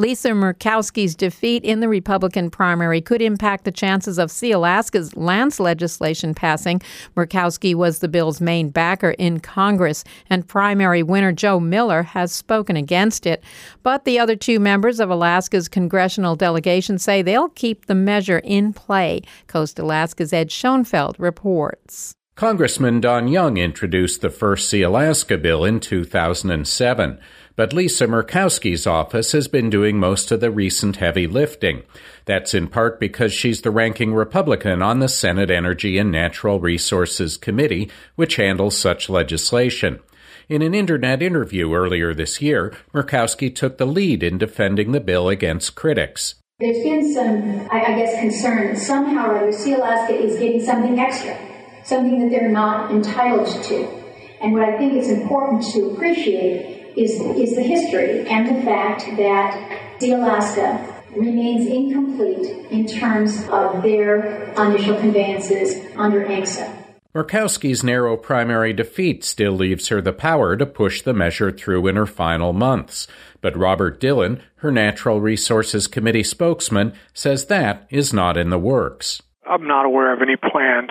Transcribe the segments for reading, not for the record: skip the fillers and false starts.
Lisa Murkowski's defeat in the Republican primary could impact the chances of Sealaska's lands legislation passing. Murkowski was the bill's main backer in Congress, and primary winner Joe Miller has spoken against it. But the other two members of Alaska's congressional delegation say they'll keep the measure in play. Coast Alaska's Ed Schoenfeld reports. Congressman Don Young introduced the first Sealaska bill in 2007, but Lisa Murkowski's office has been doing most of the recent heavy lifting. That's in part because she's the ranking Republican on the Senate Energy and Natural Resources Committee, which handles such legislation. In an internet interview earlier this year, Murkowski took the lead in defending the bill against critics. There's been some, concern that somehow or other Sealaska is getting something extra, something that they're not entitled to. And what I think is important to appreciate is the history and the fact that Sealaska remains incomplete in terms of their initial conveyances under ANCSA. Murkowski's narrow primary defeat still leaves her the power to push the measure through in her final months. But Robert Dillon, her Natural Resources Committee spokesman, says that is not in the works. I'm not aware of any plans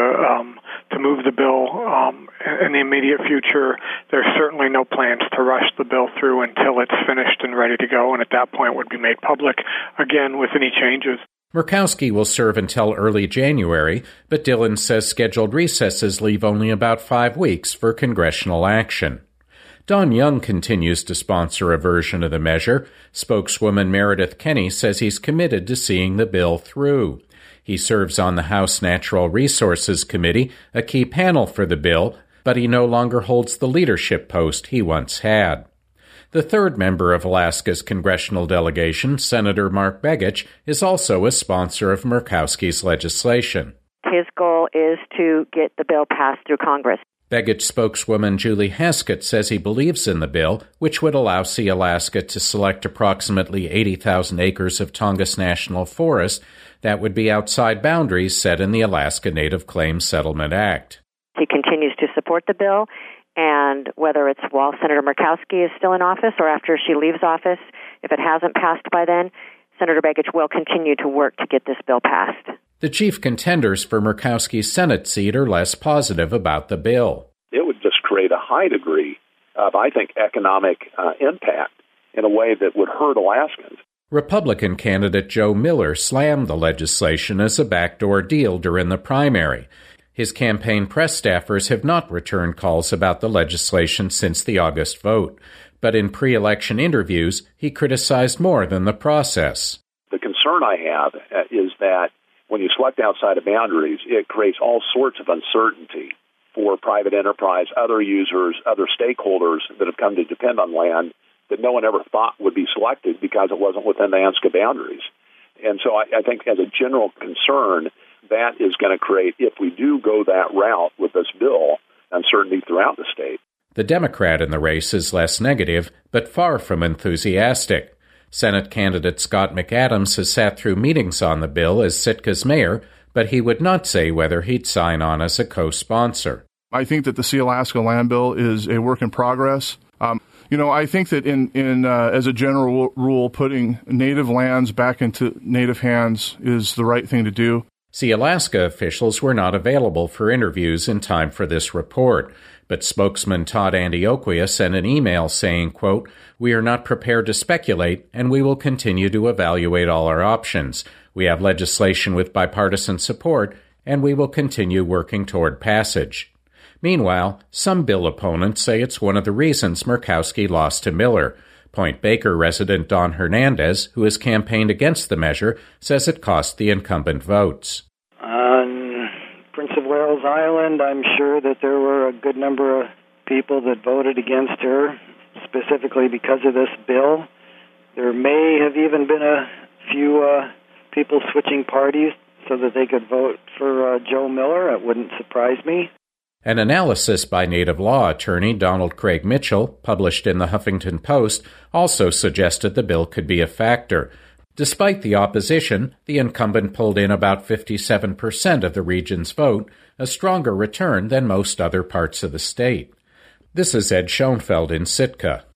to move the bill in the immediate future. There's certainly no plans to rush the bill through until it's finished and ready to go, and at that point would be made public again with any changes. Murkowski will serve until early January, but Dillon says scheduled recesses leave only about 5 weeks for congressional action. Don Young continues to sponsor a version of the measure. Spokeswoman Meredith Kenney says he's committed to seeing the bill through. He serves on the House Natural Resources Committee, a key panel for the bill, but he no longer holds the leadership post he once had. The third member of Alaska's congressional delegation, Senator Mark Begich, is also a sponsor of Murkowski's legislation. His goal is to get the bill passed through Congress. Begich spokeswoman Julie Haskett says he believes in the bill, which would allow Sealaska to select approximately 80,000 acres of Tongass National Forest that would be outside boundaries set in the Alaska Native Claims Settlement Act. He continues to support the bill, and whether it's while Senator Murkowski is still in office or after she leaves office, if it hasn't passed by then, Senator Begich will continue to work to get this bill passed. The chief contenders for Murkowski's Senate seat are less positive about the bill. It would just create a high degree of, economic impact in a way that would hurt Alaskans. Republican candidate Joe Miller slammed the legislation as a backdoor deal during the primary. His campaign press staffers have not returned calls about the legislation since the August vote, but in pre-election interviews, he criticized more than the process. The concern I have is that when you select outside of boundaries, it creates all sorts of uncertainty for private enterprise, other users, other stakeholders that have come to depend on land that no one ever thought would be selected because it wasn't within the ANCSA boundaries. And so I think as a general concern, that is going to create, if we do go that route with this bill, uncertainty throughout the state. The Democrat in the race is less negative, but far from enthusiastic. Senate candidate Scott McAdams has sat through meetings on the bill as Sitka's mayor, but he would not say whether he'd sign on as a co-sponsor. I think that the Sealaska Land Bill is a work in progress. I think that as a general rule, putting native lands back into native hands is the right thing to do. Sealaska officials were not available for interviews in time for this report, but spokesman Todd Antioquia sent an email saying, quote, "We are not prepared to speculate, and we will continue to evaluate all our options. We have legislation with bipartisan support, and we will continue working toward passage." Meanwhile, some bill opponents say it's one of the reasons Murkowski lost to Miller. Point Baker resident Don Hernandez, who has campaigned against the measure, says it cost the incumbent votes. On Prince of Wales Island, I'm sure that there were a good number of people that voted against her, specifically because of this bill. There may have even been a few people switching parties so that they could vote for Joe Miller. It wouldn't surprise me. An analysis by native law attorney Donald Craig Mitchell, published in the Huffington Post, also suggested the bill could be a factor. Despite the opposition, the incumbent pulled in about 57% of the region's vote, a stronger return than most other parts of the state. This is Ed Schoenfeld in Sitka.